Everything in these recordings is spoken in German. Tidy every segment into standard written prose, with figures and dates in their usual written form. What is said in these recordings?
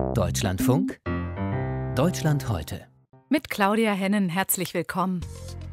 Deutschlandfunk, Deutschland heute. Mit Claudia Hennen, herzlich willkommen.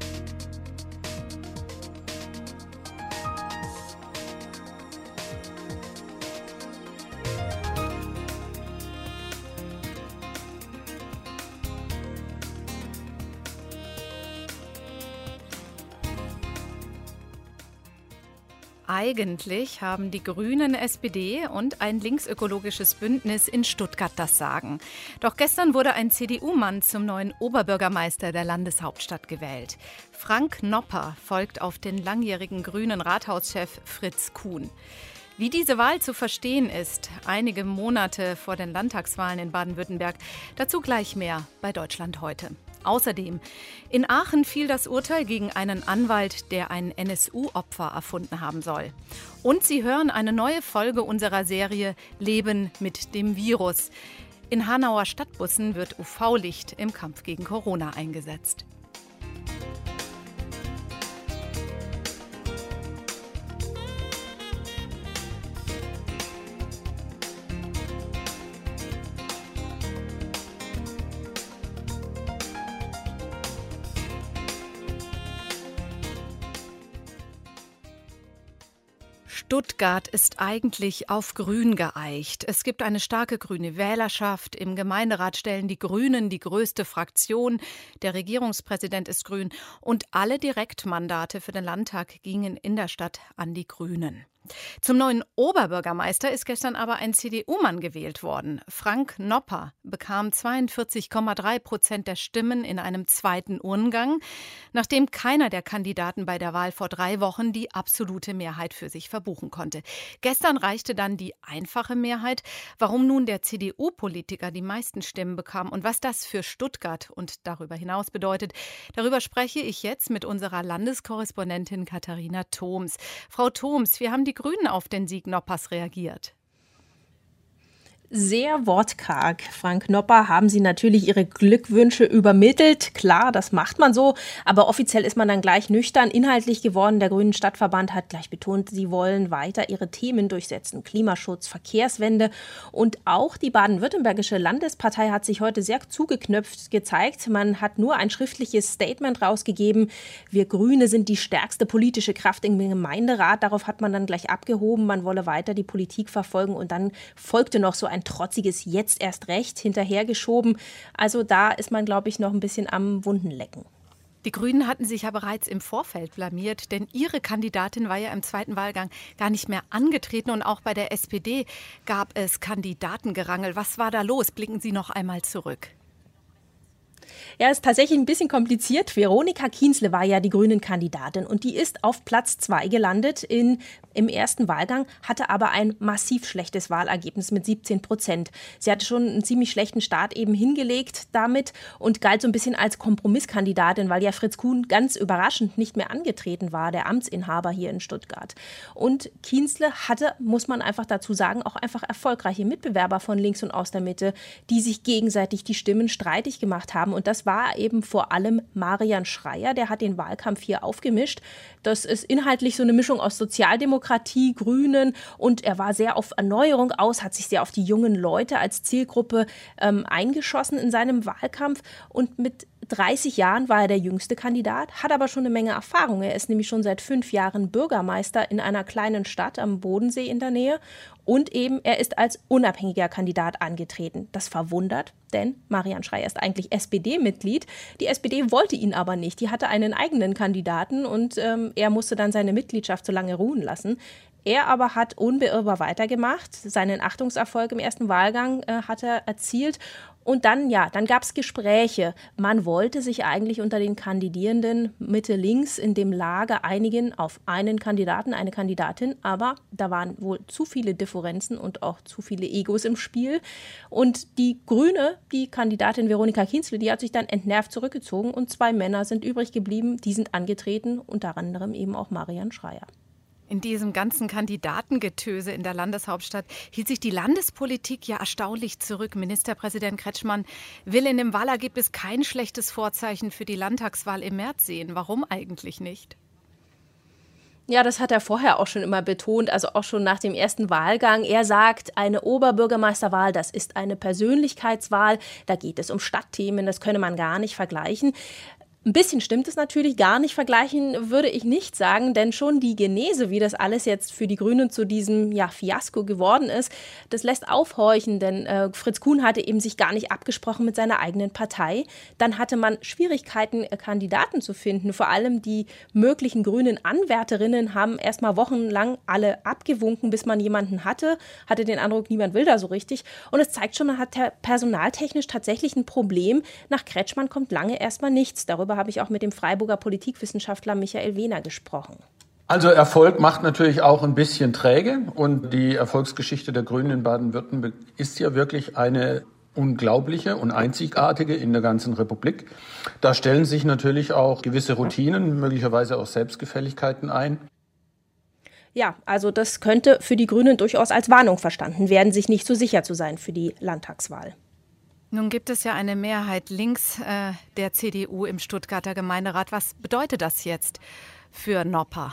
Eigentlich haben die Grünen, SPD und ein linksökologisches Bündnis in Stuttgart das Sagen. Doch gestern wurde ein CDU-Mann zum neuen Oberbürgermeister der Landeshauptstadt gewählt. Frank Nopper folgt auf den langjährigen grünen Rathauschef Fritz Kuhn. Wie diese Wahl zu verstehen ist, einige Monate vor den Landtagswahlen in Baden-Württemberg, dazu gleich mehr bei Deutschland heute. Außerdem, in Aachen fiel das Urteil gegen einen Anwalt, der ein NSU-Opfer erfunden haben soll. Und Sie hören eine neue Folge unserer Serie Leben mit dem Virus. In Hanauer Stadtbussen wird UV-Licht im Kampf gegen Corona eingesetzt. Stuttgart ist eigentlich auf Grün geeicht. Es gibt eine starke grüne Wählerschaft. Im Gemeinderat stellen die Grünen die größte Fraktion. Der Regierungspräsident ist grün. Und alle Direktmandate für den Landtag gingen in der Stadt an die Grünen. Zum neuen Oberbürgermeister ist gestern aber ein CDU-Mann gewählt worden. Frank Nopper bekam 42,3% der Stimmen in einem zweiten Urnengang, nachdem keiner der Kandidaten bei der Wahl vor 3 Wochen die absolute Mehrheit für sich verbuchen konnte. Gestern reichte dann die einfache Mehrheit. Warum nun der CDU-Politiker die meisten Stimmen bekam und was das für Stuttgart und darüber hinaus bedeutet, darüber spreche ich jetzt mit unserer Landeskorrespondentin Katharina Thoms. Frau Thoms, wir haben die Grünen auf den Sieg Noppers reagiert? Sehr wortkarg. Frank Nopper haben sie natürlich ihre Glückwünsche übermittelt. Klar, das macht man so, aber offiziell ist man dann gleich nüchtern inhaltlich geworden. Der Grünen Stadtverband hat gleich betont, sie wollen weiter ihre Themen durchsetzen. Klimaschutz, Verkehrswende und auch die baden-württembergische Landespartei hat sich heute sehr zugeknöpft gezeigt. Man hat nur ein schriftliches Statement rausgegeben. Wir Grüne sind die stärkste politische Kraft im Gemeinderat. Darauf hat man dann gleich abgehoben. Man wolle weiter die Politik verfolgen und dann folgte noch so ein trotziges Jetzt erst recht hinterhergeschoben. Also da ist man, glaube ich, noch ein bisschen am Wundenlecken. Die Grünen hatten sich ja bereits im Vorfeld blamiert, denn ihre Kandidatin war ja im zweiten Wahlgang gar nicht mehr angetreten und auch bei der SPD gab es Kandidatengerangel. Was war da los? Blicken Sie noch einmal zurück. Ja, ist tatsächlich ein bisschen kompliziert. Veronika Kienzle war ja die Grünen-Kandidatin und die ist auf Platz 2 gelandet im ersten Wahlgang, hatte aber ein massiv schlechtes Wahlergebnis mit 17%. Sie hatte schon einen ziemlich schlechten Start eben hingelegt damit und galt so ein bisschen als Kompromisskandidatin, weil ja Fritz Kuhn ganz überraschend nicht mehr angetreten war, der Amtsinhaber hier in Stuttgart. Und Kienzle hatte, muss man einfach dazu sagen, auch einfach erfolgreiche Mitbewerber von links und aus der Mitte, die sich gegenseitig die Stimmen streitig gemacht haben. Und das war eben vor allem Marian Schreier, der hat den Wahlkampf hier aufgemischt. Das ist inhaltlich so eine Mischung aus Sozialdemokratie, Grünen und er war sehr auf Erneuerung aus, hat sich sehr auf die jungen Leute als Zielgruppe eingeschossen in seinem Wahlkampf und mit 30 Jahren war er der jüngste Kandidat, hat aber schon eine Menge Erfahrung. Er ist nämlich schon seit 5 Jahren Bürgermeister in einer kleinen Stadt am Bodensee in der Nähe. Und eben, er ist als unabhängiger Kandidat angetreten. Das verwundert, denn Marian Schreier ist eigentlich SPD-Mitglied. Die SPD wollte ihn aber nicht. Die hatte einen eigenen Kandidaten und er musste dann seine Mitgliedschaft so lange ruhen lassen. Er aber hat unbeirrbar weitergemacht. Seinen Achtungserfolg im ersten Wahlgang hat er erzielt. Und dann gab es Gespräche. Man wollte sich eigentlich unter den Kandidierenden Mitte-Links in dem Lager einigen auf einen Kandidaten, eine Kandidatin. Aber da waren wohl zu viele Differenzen und auch zu viele Egos im Spiel. Und die Grüne, die Kandidatin Veronika Kienzle, die hat sich dann entnervt zurückgezogen. Und 2 Männer sind übrig geblieben. Die sind angetreten, unter anderem eben auch Marian Schreier. In diesem ganzen Kandidatengetöse in der Landeshauptstadt hielt sich die Landespolitik ja erstaunlich zurück. Ministerpräsident Kretschmann will in dem Wahlergebnis kein schlechtes Vorzeichen für die Landtagswahl im März sehen. Warum eigentlich nicht? Ja, das hat er vorher auch schon immer betont, also auch schon nach dem ersten Wahlgang. Er sagt, eine Oberbürgermeisterwahl, das ist eine Persönlichkeitswahl, da geht es um Stadtthemen, das könne man gar nicht vergleichen. Ein bisschen stimmt es natürlich, gar nicht vergleichen würde ich nicht sagen, denn schon die Genese, wie das alles jetzt für die Grünen zu diesem Fiasko geworden ist, das lässt aufhorchen, denn Fritz Kuhn hatte eben sich gar nicht abgesprochen mit seiner eigenen Partei. Dann hatte man Schwierigkeiten, Kandidaten zu finden. Vor allem die möglichen grünen Anwärterinnen haben erst mal wochenlang alle abgewunken, bis man jemanden hatte den Eindruck, niemand will da so richtig. Und es zeigt schon, man hat personaltechnisch tatsächlich ein Problem. Nach Kretschmann kommt lange erst mal nichts. Darüber habe ich auch mit dem Freiburger Politikwissenschaftler Michael Wehner gesprochen. Also Erfolg macht natürlich auch ein bisschen träge und die Erfolgsgeschichte der Grünen in Baden-Württemberg ist ja wirklich eine unglaubliche und einzigartige in der ganzen Republik. Da stellen sich natürlich auch gewisse Routinen, möglicherweise auch Selbstgefälligkeiten ein. Ja, also das könnte für die Grünen durchaus als Warnung verstanden werden, sich nicht so sicher zu sein für die Landtagswahl. Nun gibt es ja eine Mehrheit links der CDU im Stuttgarter Gemeinderat. Was bedeutet das jetzt für Nopper?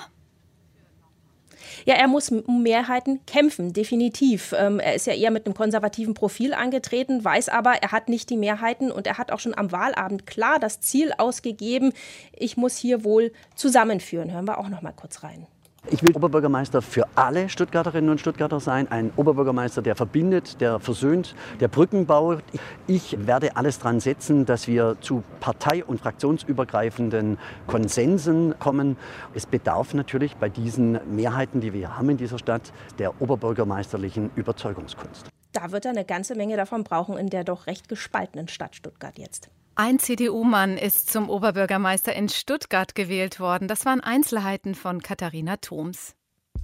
Ja, er muss um Mehrheiten kämpfen, definitiv. Er ist ja eher mit einem konservativen Profil angetreten, weiß aber, er hat nicht die Mehrheiten und er hat auch schon am Wahlabend klar das Ziel ausgegeben, ich muss hier wohl zusammenführen. Hören wir auch noch mal kurz rein. Ich will Oberbürgermeister für alle Stuttgarterinnen und Stuttgarter sein. Ein Oberbürgermeister, der verbindet, der versöhnt, der Brücken baut. Ich werde alles dran setzen, dass wir zu partei- und fraktionsübergreifenden Konsensen kommen. Es bedarf natürlich bei diesen Mehrheiten, die wir haben in dieser Stadt, der oberbürgermeisterlichen Überzeugungskunst. Da wird er eine ganze Menge davon brauchen in der doch recht gespaltenen Stadt Stuttgart jetzt. Ein CDU-Mann ist zum Oberbürgermeister in Stuttgart gewählt worden. Das waren Einzelheiten von Katharina Thoms.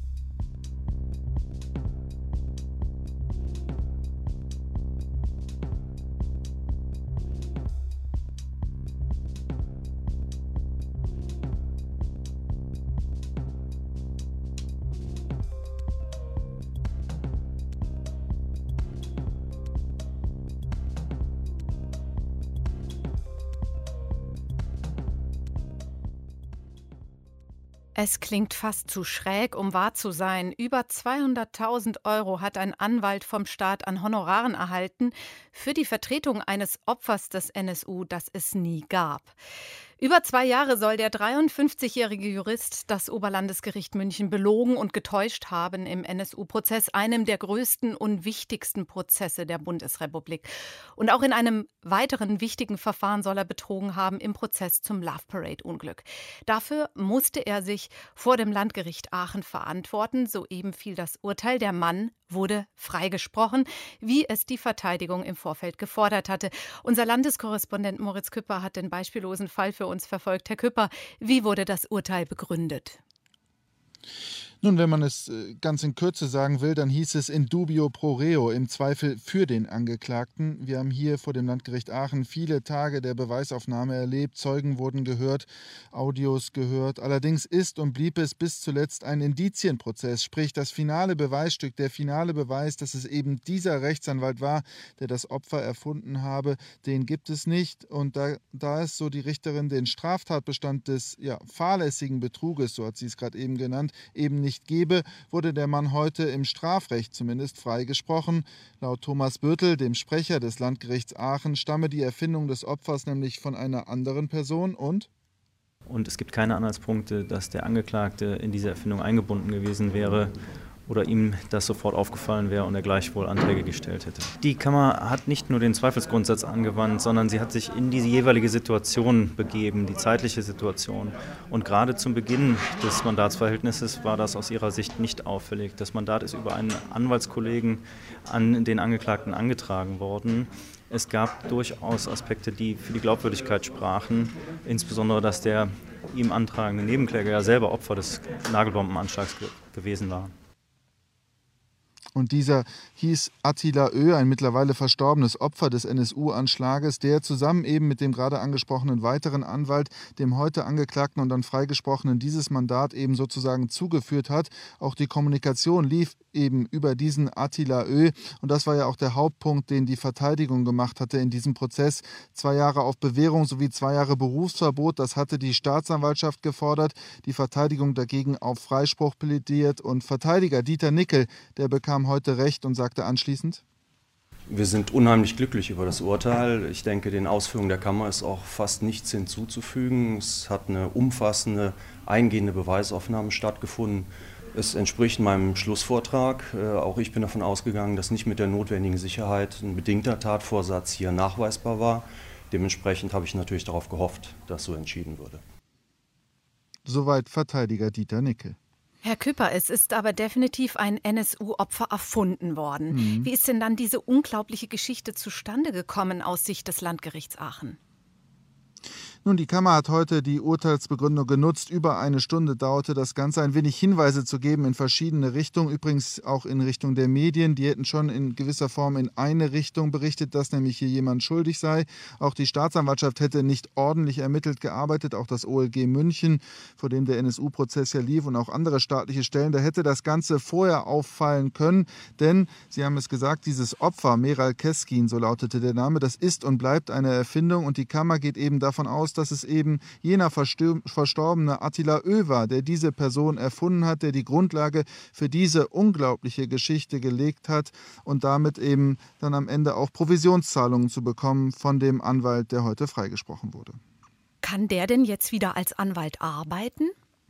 Es klingt fast zu schräg, um wahr zu sein. Über 200.000 € hat ein Anwalt vom Staat an Honoraren erhalten für die Vertretung eines Opfers des NSU, das es nie gab. Über 2 Jahre soll der 53-jährige Jurist das Oberlandesgericht München belogen und getäuscht haben im NSU-Prozess, einem der größten und wichtigsten Prozesse der Bundesrepublik. Und auch in einem weiteren wichtigen Verfahren soll er betrogen haben im Prozess zum Love Parade-Unglück. Dafür musste er sich vor dem Landgericht Aachen verantworten. Soeben fiel das Urteil. Der Mann wurde freigesprochen, wie es die Verteidigung im Vorfeld gefordert hatte. Unser Landeskorrespondent Moritz Küpper hat den beispiellosen Fall für uns verfolgt. Herr Küpper, wie wurde das Urteil begründet? Nun, wenn man es ganz in Kürze sagen will, dann hieß es in dubio pro reo, im Zweifel für den Angeklagten. Wir haben hier vor dem Landgericht Aachen viele Tage der Beweisaufnahme erlebt, Zeugen wurden gehört, Audios gehört. Allerdings ist und blieb es bis zuletzt ein Indizienprozess, sprich das finale Beweisstück, der finale Beweis, dass es eben dieser Rechtsanwalt war, der das Opfer erfunden habe, den gibt es nicht. Und da es, so die Richterin, den Straftatbestand des fahrlässigen Betruges, so hat sie es gerade eben genannt, eben nicht gebe, wurde der Mann heute im Strafrecht zumindest freigesprochen. Laut Thomas Bürtel, dem Sprecher des Landgerichts Aachen, stamme die Erfindung des Opfers nämlich von einer anderen Person und es gibt keine Anhaltspunkte, dass der Angeklagte in diese Erfindung eingebunden gewesen wäre oder ihm das sofort aufgefallen wäre und er gleichwohl Anträge gestellt hätte. Die Kammer hat nicht nur den Zweifelsgrundsatz angewandt, sondern sie hat sich in diese jeweilige Situation begeben, die zeitliche Situation. Und gerade zum Beginn des Mandatsverhältnisses war das aus ihrer Sicht nicht auffällig. Das Mandat ist über einen Anwaltskollegen an den Angeklagten angetragen worden. Es gab durchaus Aspekte, die für die Glaubwürdigkeit sprachen, insbesondere, dass der ihm antragende Nebenkläger ja selber Opfer des Nagelbombenanschlags gewesen war. Und dieser hieß Attila Ö., ein mittlerweile verstorbenes Opfer des NSU-Anschlages, der zusammen eben mit dem gerade angesprochenen weiteren Anwalt, dem heute Angeklagten und dann Freigesprochenen, dieses Mandat eben sozusagen zugeführt hat. Auch die Kommunikation lief eben über diesen Attila Ö. Und das war ja auch der Hauptpunkt, den die Verteidigung gemacht hatte in diesem Prozess. 2 Jahre auf Bewährung sowie 2 Jahre Berufsverbot, das hatte die Staatsanwaltschaft gefordert. Die Verteidigung dagegen auf Freispruch plädiert. Und Verteidiger Dieter Nickel, der bekam heute Recht und sagte anschließend: Wir sind unheimlich glücklich über das Urteil. Ich denke, den Ausführungen der Kammer ist auch fast nichts hinzuzufügen. Es hat eine umfassende, eingehende Beweisaufnahme stattgefunden. Es entspricht meinem Schlussvortrag. Auch ich bin davon ausgegangen, dass nicht mit der notwendigen Sicherheit ein bedingter Tatvorsatz hier nachweisbar war. Dementsprechend habe ich natürlich darauf gehofft, dass so entschieden würde. Soweit Verteidiger Dieter Nickel. Herr Küpper, es ist aber definitiv ein NSU-Opfer erfunden worden. Wie ist denn dann diese unglaubliche Geschichte zustande gekommen aus Sicht des Landgerichts Aachen? Nun, die Kammer hat heute die Urteilsbegründung genutzt. Über 1 Stunde dauerte das Ganze, ein wenig Hinweise zu geben in verschiedene Richtungen. Übrigens auch in Richtung der Medien. Die hätten schon in gewisser Form in eine Richtung berichtet, dass nämlich hier jemand schuldig sei. Auch die Staatsanwaltschaft hätte nicht ordentlich ermittelt gearbeitet. Auch das OLG München, vor dem der NSU-Prozess ja lief, und auch andere staatliche Stellen. Da hätte das Ganze vorher auffallen können. Denn, Sie haben es gesagt, dieses Opfer, Meral Keskin, so lautete der Name, das ist und bleibt eine Erfindung. Und die Kammer geht eben davon aus, dass es eben jener verstorbene Attila Ö. war, der diese Person erfunden hat, der die Grundlage für diese unglaubliche Geschichte gelegt hat und damit eben dann am Ende auch Provisionszahlungen zu bekommen von dem Anwalt, der heute freigesprochen wurde. Kann der denn jetzt wieder als Anwalt arbeiten?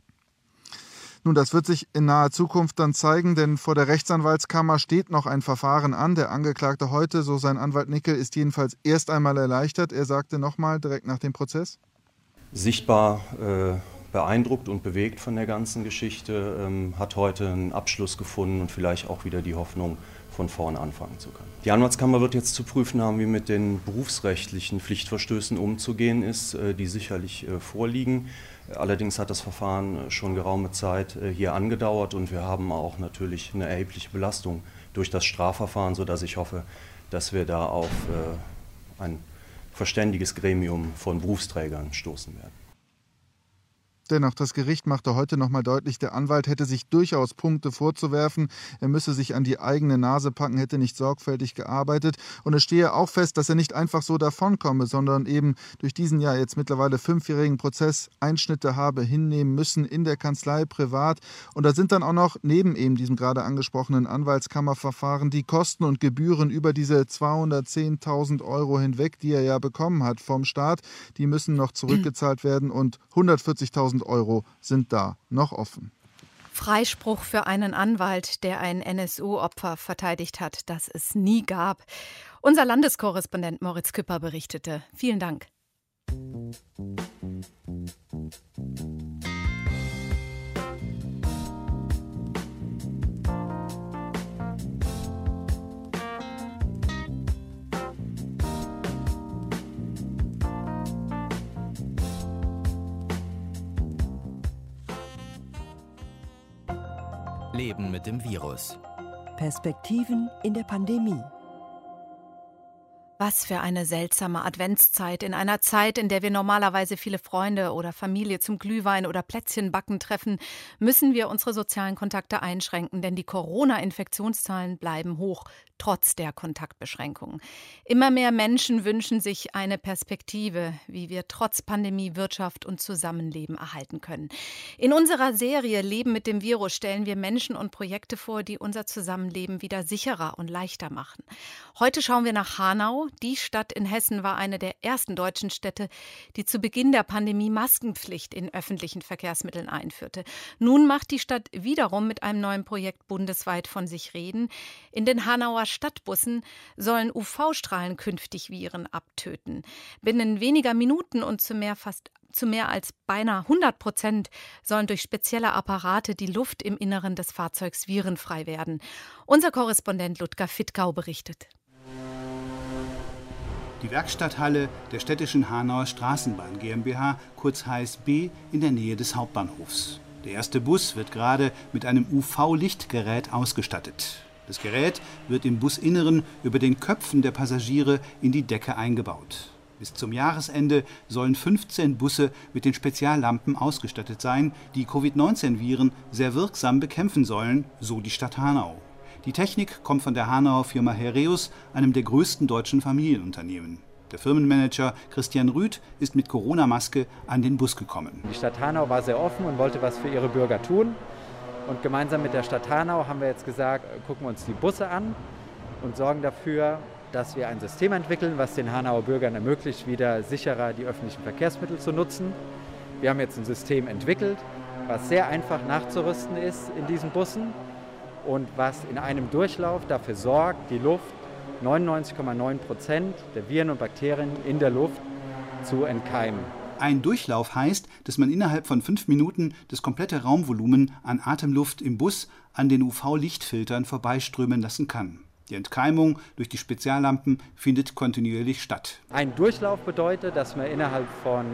Nun, das wird sich in naher Zukunft dann zeigen, denn vor der Rechtsanwaltskammer steht noch ein Verfahren an. Der Angeklagte heute, so sein Anwalt Nickel, ist jedenfalls erst einmal erleichtert. Er sagte nochmal direkt nach dem Prozess: Sichtbar beeindruckt und bewegt von der ganzen Geschichte, hat heute einen Abschluss gefunden und vielleicht auch wieder die Hoffnung, von vorn anfangen zu können. Die Anwaltskammer wird jetzt zu prüfen haben, wie mit den berufsrechtlichen Pflichtverstößen umzugehen ist, die sicherlich vorliegen. Allerdings hat das Verfahren schon geraume Zeit hier angedauert und wir haben auch natürlich eine erhebliche Belastung durch das Strafverfahren, sodass ich hoffe, dass wir da auf ein verständiges Gremium von Berufsträgern stoßen werden. Dennoch, das Gericht machte heute nochmal deutlich, der Anwalt hätte sich durchaus Punkte vorzuwerfen. Er müsse sich an die eigene Nase packen, hätte nicht sorgfältig gearbeitet. Und es stehe auch fest, dass er nicht einfach so davonkomme, sondern eben durch diesen ja jetzt mittlerweile 5-jährigen Prozess Einschnitte habe hinnehmen müssen in der Kanzlei, privat. Und da sind dann auch noch neben eben diesem gerade angesprochenen Anwaltskammerverfahren die Kosten und Gebühren über diese 210.000 Euro hinweg, die er ja bekommen hat vom Staat. Die müssen noch zurückgezahlt werden und 140.000 Euro sind da noch offen. Freispruch für einen Anwalt, der ein NSU-Opfer verteidigt hat, das es nie gab. Unser Landeskorrespondent Moritz Küpper berichtete. Vielen Dank. Leben mit dem Virus. Perspektiven in der Pandemie. Was für eine seltsame Adventszeit. In einer Zeit, in der wir normalerweise viele Freunde oder Familie zum Glühwein oder Plätzchenbacken treffen, müssen wir unsere sozialen Kontakte einschränken, denn die Corona-Infektionszahlen bleiben hoch, trotz der Kontaktbeschränkungen. Immer mehr Menschen wünschen sich eine Perspektive, wie wir trotz Pandemie Wirtschaft und Zusammenleben erhalten können. In unserer Serie Leben mit dem Virus stellen wir Menschen und Projekte vor, die unser Zusammenleben wieder sicherer und leichter machen. Heute schauen wir nach Hanau. Die Stadt in Hessen war eine der ersten deutschen Städte, die zu Beginn der Pandemie Maskenpflicht in öffentlichen Verkehrsmitteln einführte. Nun macht die Stadt wiederum mit einem neuen Projekt bundesweit von sich reden. In den Hanauer Stadtbussen sollen UV-Strahlen künftig Viren abtöten. Binnen weniger Minuten und zu mehr als beinahe 100% sollen durch spezielle Apparate die Luft im Inneren des Fahrzeugs virenfrei werden. Unser Korrespondent Ludger Fittgau berichtet. Die Werkstatthalle der städtischen Hanauer Straßenbahn GmbH, kurz HSB, in der Nähe des Hauptbahnhofs. Der erste Bus wird gerade mit einem UV-Lichtgerät ausgestattet. Das Gerät wird im Businneren über den Köpfen der Passagiere in die Decke eingebaut. Bis zum Jahresende sollen 15 Busse mit den Speziallampen ausgestattet sein, die Covid-19-Viren sehr wirksam bekämpfen sollen, so die Stadt Hanau. Die Technik kommt von der Hanauer Firma Hereus, einem der größten deutschen Familienunternehmen. Der Firmenmanager Christian Rüth ist mit Corona-Maske an den Bus gekommen. Die Stadt Hanau war sehr offen und wollte was für ihre Bürger tun. Und gemeinsam mit der Stadt Hanau haben wir jetzt gesagt, gucken wir uns die Busse an und sorgen dafür, dass wir ein System entwickeln, was den Hanauer Bürgern ermöglicht, wieder sicherer die öffentlichen Verkehrsmittel zu nutzen. Wir haben jetzt ein System entwickelt, was sehr einfach nachzurüsten ist in diesen Bussen und was in einem Durchlauf dafür sorgt, die Luft, 99,9% der Viren und Bakterien in der Luft zu entkeimen. Ein Durchlauf heißt, dass man innerhalb von 5 Minuten das komplette Raumvolumen an Atemluft im Bus an den UV-Lichtfiltern vorbeiströmen lassen kann. Die Entkeimung durch die Speziallampen findet kontinuierlich statt. Ein Durchlauf bedeutet, dass man innerhalb von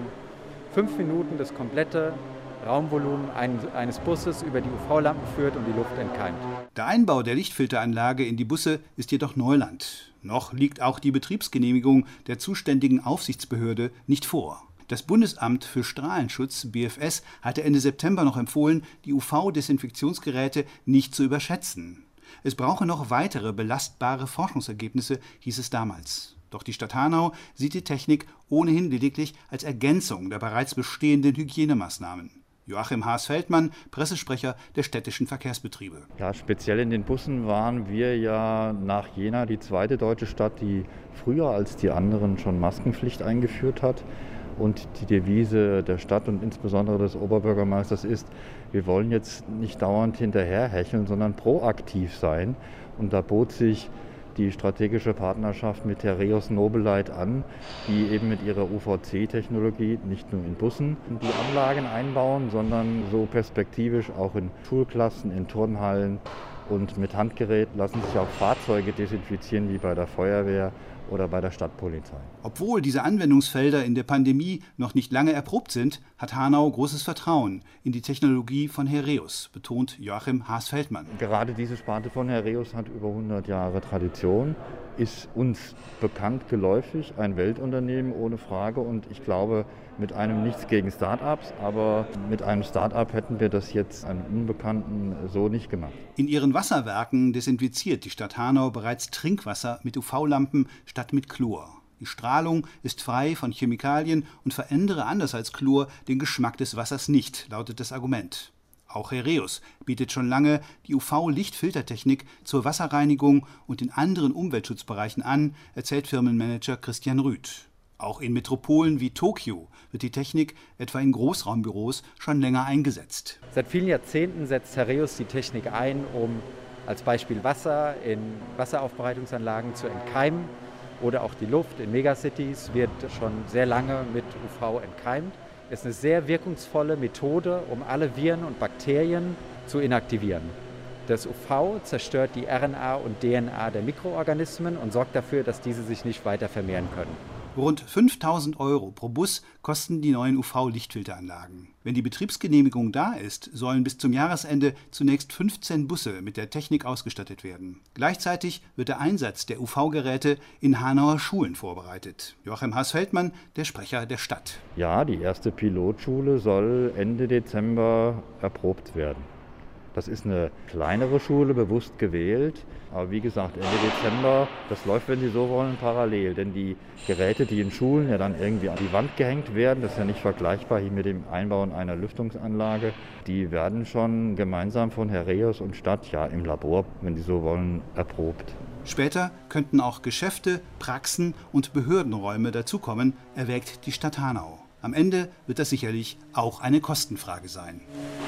5 Minuten das komplette Raumvolumen eines Busses über die UV-Lampen führt und die Luft entkeimt. Der Einbau der Lichtfilteranlage in die Busse ist jedoch Neuland. Noch liegt auch die Betriebsgenehmigung der zuständigen Aufsichtsbehörde nicht vor. Das Bundesamt für Strahlenschutz, BfS, hatte Ende September noch empfohlen, die UV-Desinfektionsgeräte nicht zu überschätzen. Es brauche noch weitere belastbare Forschungsergebnisse, hieß es damals. Doch die Stadt Hanau sieht die Technik ohnehin lediglich als Ergänzung der bereits bestehenden Hygienemaßnahmen. Joachim Haas-Feldmann, Pressesprecher der städtischen Verkehrsbetriebe. Ja, speziell in den Bussen waren wir ja nach Jena die zweite deutsche Stadt, die früher als die anderen schon Maskenpflicht eingeführt hat. Und die Devise der Stadt und insbesondere des Oberbürgermeisters ist, wir wollen jetzt nicht dauernd hinterherhecheln, sondern proaktiv sein. Und da bot sich die strategische Partnerschaft mit Hereus Nobeleit an, die eben mit ihrer UVC-Technologie nicht nur in Bussen die Anlagen einbauen, sondern so perspektivisch auch in Schulklassen, in Turnhallen und mit Handgerät lassen sich auch Fahrzeuge desinfizieren, wie bei der Feuerwehr oder bei der Stadtpolizei. Obwohl diese Anwendungsfelder in der Pandemie noch nicht lange erprobt sind, hat Hanau großes Vertrauen in die Technologie von Hereus, betont Joachim Haas-Feldmann. Gerade diese Sparte von Hereus hat über 100 Jahre Tradition, ist uns bekannt geläufig, ein Weltunternehmen ohne Frage. Und ich glaube, mit einem nichts gegen Start-ups, aber mit einem Start-up hätten wir das jetzt einem Unbekannten so nicht gemacht. In ihren Wasserwerken desinfiziert die Stadt Hanau bereits Trinkwasser mit UV-Lampen statt mit Chlor. Die Strahlung ist frei von Chemikalien und verändere anders als Chlor den Geschmack des Wassers nicht, lautet das Argument. Auch Hereus bietet schon lange die UV-Lichtfiltertechnik zur Wasserreinigung und in anderen Umweltschutzbereichen an, erzählt Firmenmanager Christian Rüth. Auch in Metropolen wie Tokio wird die Technik etwa in Großraumbüros schon länger eingesetzt. Seit vielen Jahrzehnten setzt Hereus die Technik ein, um als Beispiel Wasser in Wasseraufbereitungsanlagen zu entkeimen oder auch die Luft in Megacities wird schon sehr lange mit UV entkeimt. Es ist eine sehr wirkungsvolle Methode, um alle Viren und Bakterien zu inaktivieren. Das UV zerstört die RNA und DNA der Mikroorganismen und sorgt dafür, dass diese sich nicht weiter vermehren können. Rund 5.000 € pro Bus kosten die neuen UV-Lichtfilteranlagen. Wenn die Betriebsgenehmigung da ist, sollen bis zum Jahresende zunächst 15 Busse mit der Technik ausgestattet werden. Gleichzeitig wird der Einsatz der UV-Geräte in Hanauer Schulen vorbereitet. Joachim Haas-Feldmann, der Sprecher der Stadt. Ja, die erste Pilotschule soll Ende Dezember erprobt werden. Das ist eine kleinere Schule, bewusst gewählt. Aber wie gesagt, Ende Dezember, das läuft, wenn Sie so wollen, parallel. Denn die Geräte, die in Schulen ja dann irgendwie an die Wand gehängt werden, das ist ja nicht vergleichbar hier mit dem Einbauen einer Lüftungsanlage, die werden schon gemeinsam von Hereus und Stadt, ja im Labor, wenn Sie so wollen, erprobt. Später könnten auch Geschäfte, Praxen und Behördenräume dazukommen, erwägt die Stadt Hanau. Am Ende wird das sicherlich auch eine Kostenfrage sein.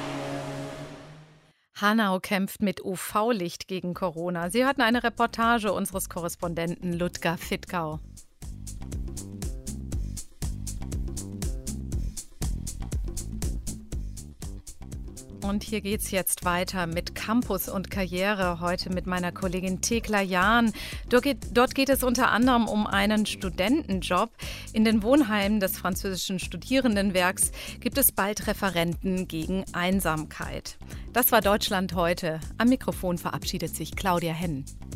Hanau kämpft mit UV-Licht gegen Corona. Sie hörten eine Reportage unseres Korrespondenten Ludger Fittkau. Und hier geht es jetzt weiter mit Campus und Karriere, heute mit meiner Kollegin Thekla Jahn. Dort geht es unter anderem um einen Studentenjob. In den Wohnheimen des französischen Studierendenwerks gibt es bald Referenten gegen Einsamkeit. Das war Deutschland heute. Am Mikrofon verabschiedet sich Claudia Henn.